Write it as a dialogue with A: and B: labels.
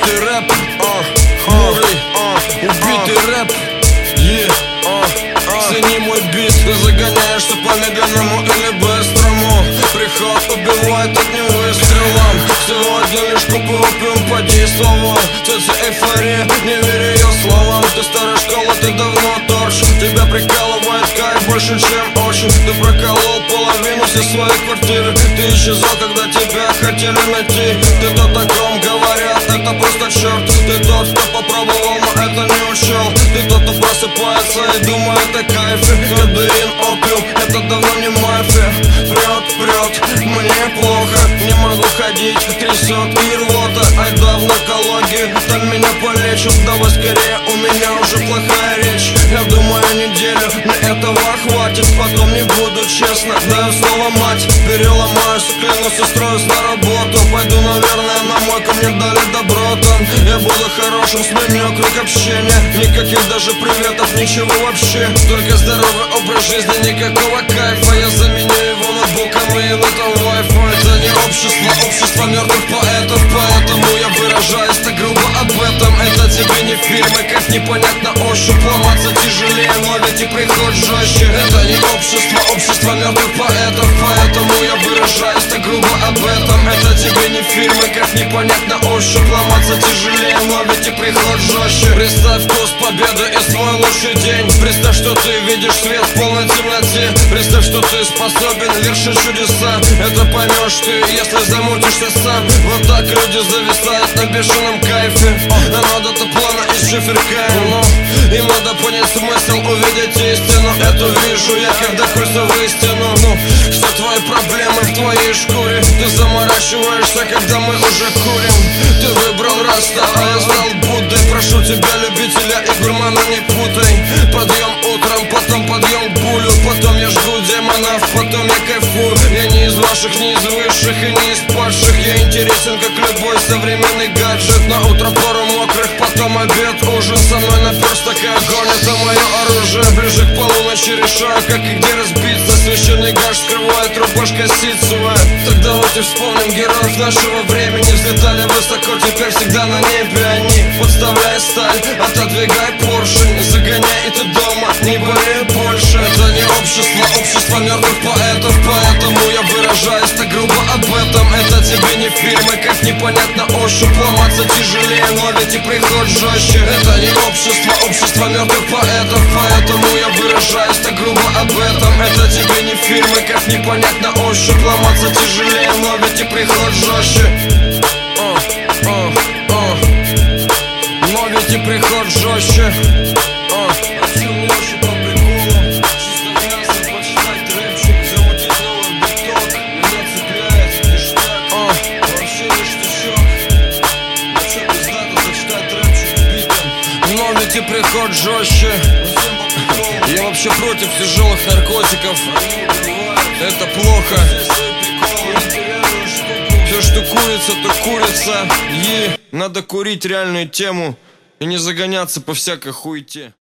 A: убитый рэп, убитый рэп, цени мой бит. Ты загоняешь то по медленному или быстрому. Приход убивает одним выстрелом. Сегодня лишь купил опиум подействовал. Тетя эйфория, не верю ее словам. Ты старая школа, ты давно торч. Тебя прикалывает кайф больше, чем очень. Ты проколол половину всей своей квартиры. Ты исчезал, когда тебя хотели найти. Ты то таком говорят, это просто черт. Ты тот, кто попробовал, но это не учел. Ты тот, кто просыпается и думает о кайфе. Кадеин, опиум, это давно не мафия. Прет, мне плохо, не могу ходить, трясет и рвота. Айда в наркологию, там меня полечат. Давай скорее, у меня уже плохая речь. Я думаю неделю, мне этого хватит. Потом не буду, честно, даю слово мать. Переломаюсь, клянусь, устроюсь на работу. Пойду, наверное, на мойку, мне дали добро там. Я буду хорошим, сменю круг общения. Никаких даже приветов, ничего вообще. Только здоровый образ жизни, никакого кайфа. Я заменю его ноутбуком и летом Wi-Fi. Это не общество мертвых поэтов. Поэтому я выражаюсь так грубо об этом. Это тебе не фильмы, как непонятно ощупь. Ломаться тяжелее, но ведь и приход жестче. Это не общество мертвых поэтов. Поэтому я выражаюсь так грубо об этом. Это тебе не фильмы, как непонятно ощупь. Ломаться тяжелее, но ведь и приход жестче. Представь вкус победы и свой лучший день. Представь, что ты видишь свет в полной темноте. Представь, что ты способен вершить чудеса. Это поймешь ты, если замутишься сам. Вот так люди зависают на бешеном кайфе. Но надо-то плана из шиферка. Им надо понять смысл, увидеть истину. Эту вижу я, когда хуйся в истину. Все твои проблемы в твоей шкуре. Ты заморачиваешься, когда мы уже курим. Ты выбрал Раста, а я стал Буддой. Прошу тебя, любителя и гурмана, не путай. Подъем утром, потом подъем к булю. Потом я жгу демонов, потом я кайфую. Я не из ваших, не из высших и не из падших. Я интересен, как любой современный гаджет. На утро пару мокрых, потом обед, ужин. Со мной наперсток и огонь, это мое оружие. Ближе к полуночи решаю, как и где разбиться. Священный гаш скрывает рубашка ситцевая. Так давайте вспомним героев нашего времени. Взлетали высоко, теперь всегда на небе они. Подставляй сталь, отодвигай поршень. Загоняй, и ты дома, не более больше. Это не общество мертвых поэтов. Поэтому я выражаюсь так грубо об этом. Это тебе не фильмы, как непонятно ощупь. Ломаться тяжелее, но ведь и приход жестче. Это не общество мертвых поэтов. Поэтому я выражаюсь так грубо об этом. Это тебе не фильмы, как непонятно ощупь. Ломаться тяжелее, но ведь и приход жестче. Но ведь и приход жестче. И приход жестче. Я вообще против тяжелых наркотиков. Это плохо. Все, что курится, то курится. Надо курить реальную тему и не загоняться по всякой хуете.